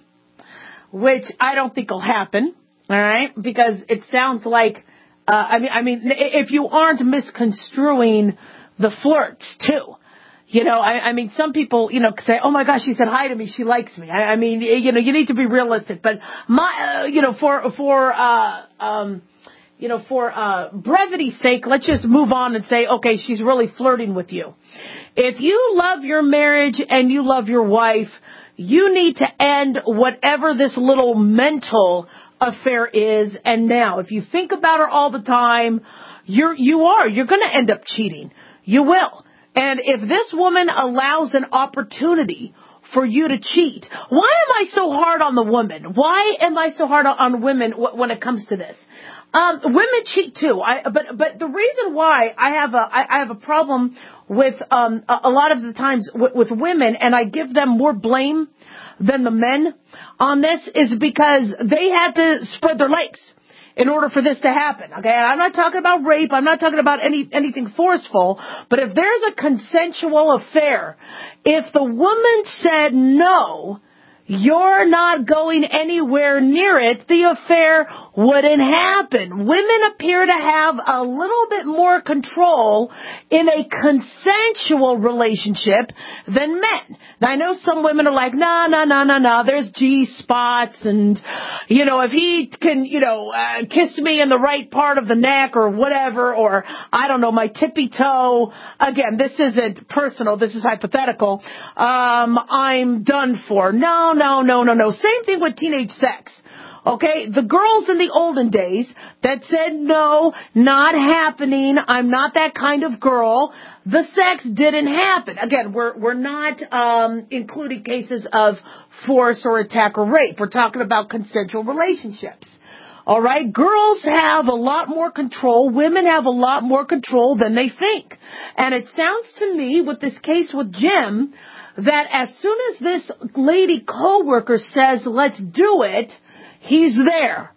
which I don't think will happen, all right? Because it sounds like, uh, I mean, I mean, if you aren't misconstruing the flirts too, you know, I, I mean, some people, you know, say, oh my gosh, she said hi to me, she likes me. I, I mean, you know, you need to be realistic. But my, uh, you know, for for uh, um, you know, for uh, brevity's sake, let's just move on and say, okay, she's really flirting with you. If you love your marriage and you love your wife, you need to end whatever this little mental affair is. And now, if you think about her all the time, you're, you are, you're going to end up cheating. You will. And if this woman allows an opportunity for you to cheat, why am I so hard on the woman? Why am I so hard on women when it comes to this? Um, women cheat too. I, but, but the reason why I have a, I, I have a problem with, um, a, a lot of the times with, with women, and I give them more blame than the men on this, is because they had to spread their legs in order for this to happen. Okay. And I'm not talking about rape. I'm not talking about any, anything forceful, but if there's a consensual affair, if the woman said no, you're not going anywhere near it, the affair wouldn't happen. Women appear to have a little bit more control in a consensual relationship than men. Now, I know some women are like, no, no, no, no, no, there's G-spots, and, you know, if he can, you know, uh, kiss me in the right part of the neck or whatever, or, I don't know, my tippy toe, again, this isn't personal, this is hypothetical, um, I'm done for. No, no, no, no, no. Same thing with teenage sex. Okay, the girls in the olden days that said, no, not happening, I'm not that kind of girl, the sex didn't happen. Again, we're we're not um, including cases of force or attack or rape. We're talking about consensual relationships. All right, girls have a lot more control. Women have a lot more control than they think. And it sounds to me, with this case with Jim, that as soon as this lady coworker says, let's do it, he's there.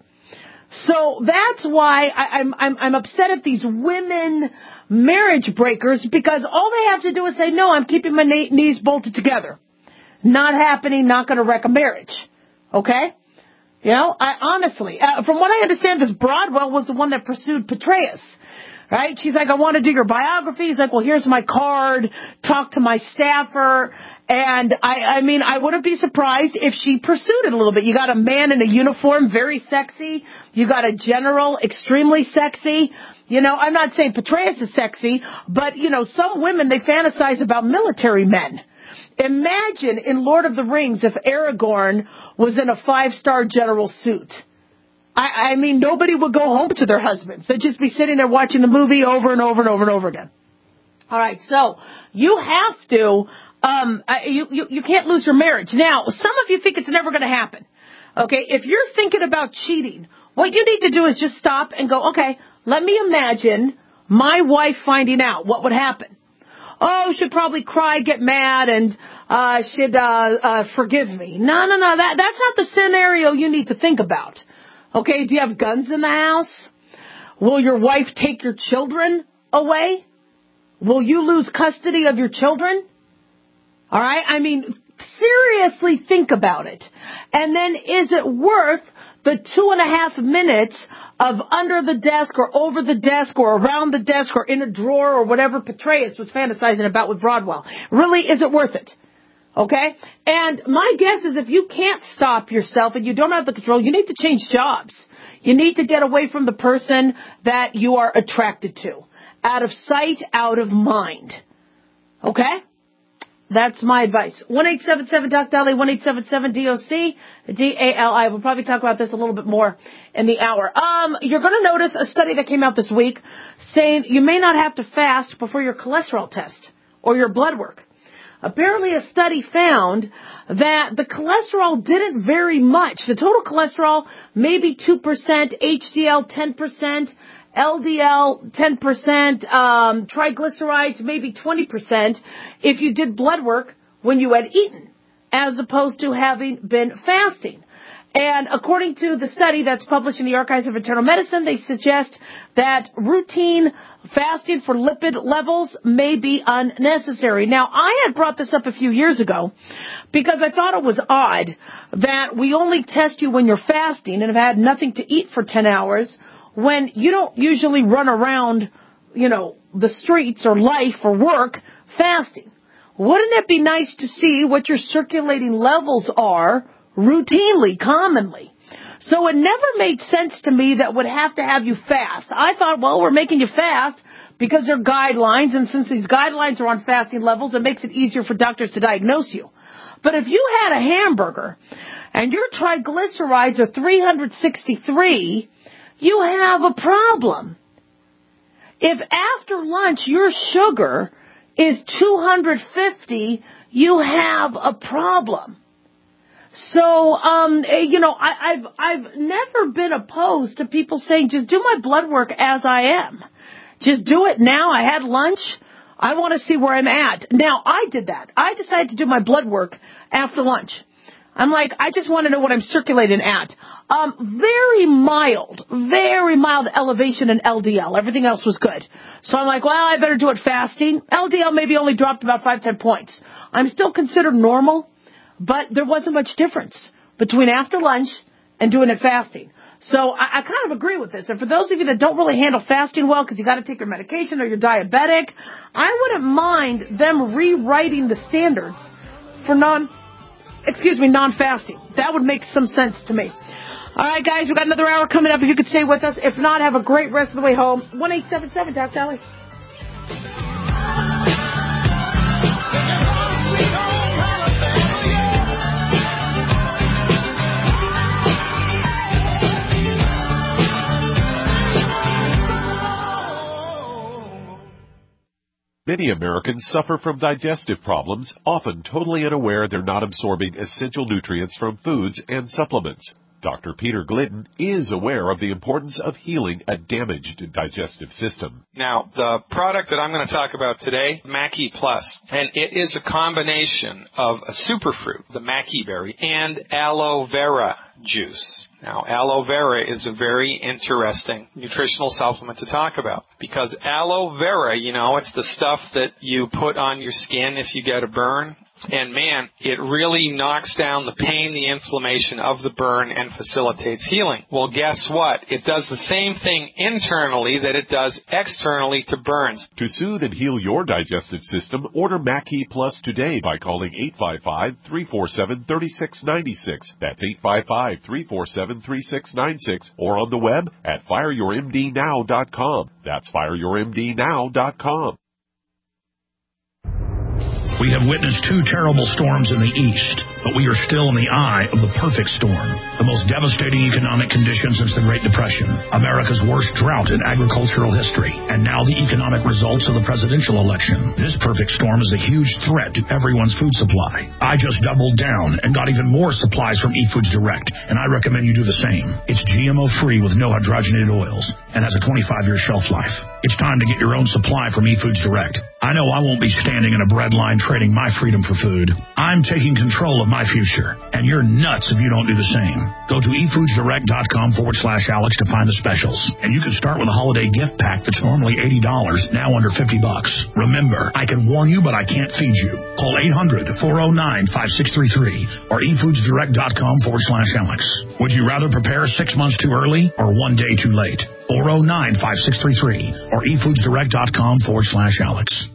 So that's why I, I'm, I'm, I'm upset at these women marriage breakers, because all they have to do is say, no, I'm keeping my na- knees bolted together. Not happening, not going to wreck a marriage. Okay? You know, I honestly, uh, from what I understand, this Broadwell was the one that pursued Petraeus. Right? She's like, I want to do your biography. He's like, well, here's my card. Talk to my staffer. And I, I mean, I wouldn't be surprised if she pursued it a little bit. You got a man in a uniform, very sexy. You got a general, extremely sexy. You know, I'm not saying Petraeus is sexy, but, you know, some women, they fantasize about military men. Imagine in Lord of the Rings if Aragorn was in a five-star general suit. I, I mean, nobody would go home to their husbands. They'd just be sitting there watching the movie over and over and over and over again. All right, so you have to, um, you, you, you can't lose your marriage. Now, some of you think it's never going to happen. Okay, if you're thinking about cheating, what you need to do is just stop and go, okay, let me imagine my wife finding out. What would happen? Oh, she'd probably cry, get mad, and uh, she'd uh, uh, forgive me. No, no, no, that that's not the scenario you need to think about. Okay, do you have guns in the house? Will your wife take your children away? Will you lose custody of your children? All right? I mean, seriously think about it. And then is it worth the two and a half minutes of under the desk or over the desk or around the desk or in a drawer or whatever Petraeus was fantasizing about with Broadwell? Really, is it worth it? Okay? And my guess is if you can't stop yourself and you don't have the control, you need to change jobs. You need to get away from the person that you are attracted to. Out of sight, out of mind. Okay? That's my advice. one eight seven seven D O C Dolly, one eight seven seven D O C D A L I. We'll probably talk about this a little bit more in the hour. Um, you're going to notice a study that came out this week saying you may not have to fast before your cholesterol test or your blood work. Apparently a study found that the cholesterol didn't vary much. The total cholesterol, maybe two percent, H D L ten percent, L D L ten percent, um, triglycerides maybe twenty percent if you did blood work when you had eaten, as opposed to having been fasting. And according to the study that's published in the Archives of Internal Medicine, they suggest that routine fasting for lipid levels may be unnecessary. Now, I had brought this up a few years ago because I thought it was odd that we only test you when you're fasting and have had nothing to eat for ten hours when you don't usually run around, you know, the streets or life or work fasting. Wouldn't it be nice to see what your circulating levels are routinely, commonly? So it never made sense to me that would have to have you fast. I thought, well, we're making you fast because they're guidelines, and since these guidelines are on fasting levels, it makes it easier for doctors to diagnose you. But if you had a hamburger and your triglycerides are three hundred sixty-three, you have a problem. If after lunch your sugar is two hundred fifty, you have a problem. So, um, you know, I, I've, I've never been opposed to people saying, just do my blood work as I am. Just do it now. I had lunch. I want to see where I'm at. Now, I did that. I decided to do my blood work after lunch. I'm like, I just want to know what I'm circulating at. Um, very mild, very mild elevation in L D L. Everything else was good. So I'm like, well, I better do it fasting. L D L maybe only dropped about five, ten points. I'm still considered normal, but there wasn't much difference between after lunch and doing it fasting. So I, I kind of agree with this. And for those of you that don't really handle fasting well because you got to take your medication or you're diabetic, I wouldn't mind them rewriting the standards for non, excuse me, non-fasting. That would make some sense to me. All right, guys, we've got another hour coming up. If you could stay with us. If not, have a great rest of the way home. one eight seven seven D O C Dolly. Many Americans suffer from digestive problems, often totally unaware they're not absorbing essential nutrients from foods and supplements. Doctor Peter Glidden is aware of the importance of healing a damaged digestive system. Now, the product that I'm going to talk about today, Mackey Plus, and it is a combination of a superfruit, the Mackey berry, and aloe vera juice. Now, aloe vera is a very interesting nutritional supplement to talk about because aloe vera, you know, it's the stuff that you put on your skin if you get a burn. And man, it really knocks down the pain, the inflammation of the burn and facilitates healing. Well, guess what? It does the same thing internally that it does externally to burns. To soothe and heal your digestive system, order Mackey Plus today by calling eight five five, three four seven, three six nine six. That's eight five five, three four seven, three six nine six. Or on the web at fire your M D now dot com. That's fire your M D now dot com. We have witnessed two terrible storms in the east, but we are still in the eye of the perfect storm. The most devastating economic conditions since the Great Depression, America's worst drought in agricultural history, and now the economic results of the presidential election. This perfect storm is a huge threat to everyone's food supply. I just doubled down and got even more supplies from eFoods Direct, and I recommend you do the same. It's G M O-free with no hydrogenated oils and has a twenty-five year shelf life. It's time to get your own supply from eFoods Direct. I know I won't be standing in a bread line trading my freedom for food. I'm taking control of my future, and you're nuts if you don't do the same. Go to eFoodsDirect.com forward slash Alex to find the specials. And you can start with a holiday gift pack that's normally eighty dollars, now under fifty bucks. Remember, I can warn you, but I can't feed you. Call eight hundred, four oh nine, five six three three or eFoodsDirect.com forward slash Alex. Would you rather prepare six months too early or one day too late? four oh nine, five six three three or eFoodsDirect.com forward slash Alex.